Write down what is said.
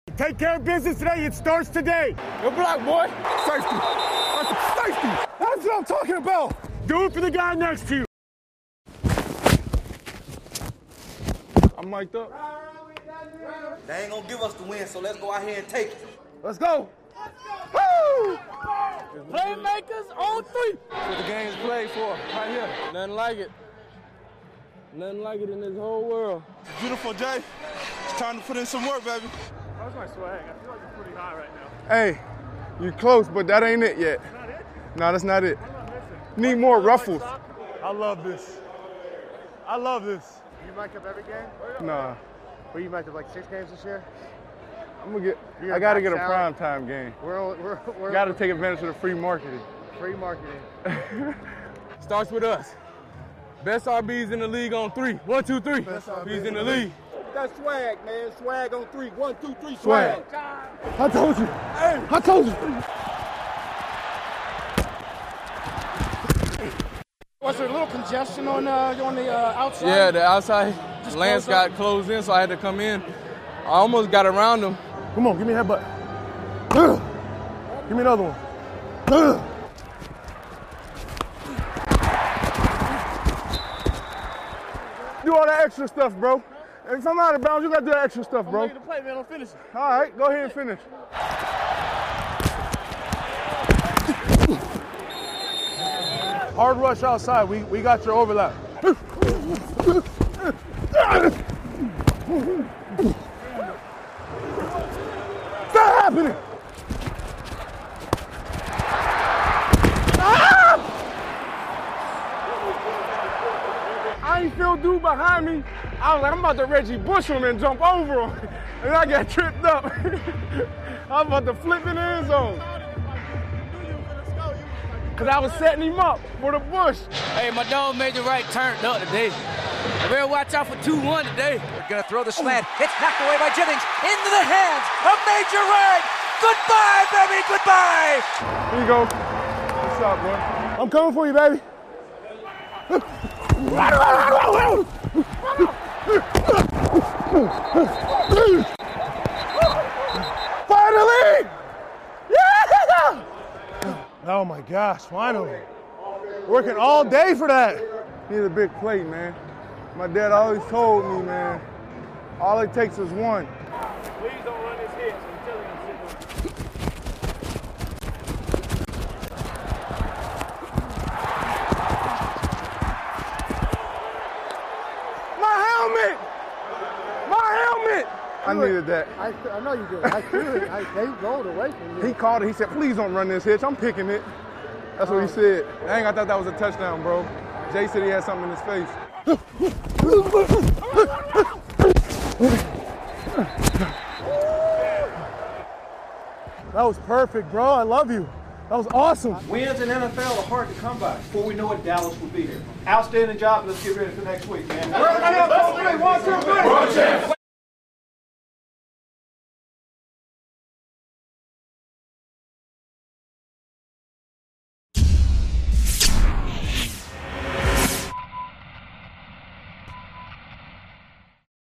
Take care of business today. It starts today. Good block, boy. Safety. Safety. That's what I'm talking about. Do it for the guy next to you. I'm mic'd up. They ain't gonna give us the win, so let's go out here and take it. Let's go. Woo! Playmakers on three. That's what the game's played for, right here. Nothing like it. Nothing like it in this whole world. Beautiful, Jay. It's time to put in some work, baby. How's my swag? I feel like it's pretty high right now. Hey, you close, but that ain't it yet. Not it? No, that's not it. I'm not missing. Need more ruffles. I love this. I love this. You mic up every game? Nah. Well, you mic up like 6 games this year? I gotta get a prime time game. We're Gotta take advantage of the free marketing. free marketing. Starts with us. Best RBs in the league on 3. 1, 2, 3. Best RBs in the league. That's swag, man. Swag on 3. 1, 2, 3, Swag. I told you. Hey. I told you. Was there a little congestion on the outside? Yeah, the outside Lance got closed in, so I had to come in. I almost got around him. Come on, give me a headbutt. Give me another one. Do all that extra stuff, bro. If I'm out of bounds, you gotta do that extra stuff, bro. I'm making the play, man. I'm finishing. All right, go ahead and finish. Hard rush outside. We got your overlap. Stop happening! I ain't feel dude behind me. I was like, I'm about to Reggie Bush him and jump over him. And I got tripped up. I was about to flip in the end zone. Because I was setting him up for the Bush. Hey, my dog made the right turn up today. I better watch out for 2-1 today. They're gonna throw the slant. It's knocked away by Jennings. Into the hands of Major Ryan. Goodbye, baby, goodbye. Here you go. What's up, bro? I'm coming for you, baby. Finally! Yeah! Oh my gosh, finally. Working all day for that. Need a big plate, man. My dad always told me, man, all it takes is one. Please don't run his hits. I'm telling you. My helmet! My helmet! I needed that. I know you did. I threw it. They rolled away from you. He called it. He said, please don't run this hitch. I'm picking it. That's what he said. Dang, I thought that was a touchdown, bro. Jay said he had something in his face. That was perfect, bro. I love you. That was awesome. Wins in NFL are hard to come by. Before we know it, Dallas will be here. Outstanding job. Let's get ready for next week, man. 1, 2, 3.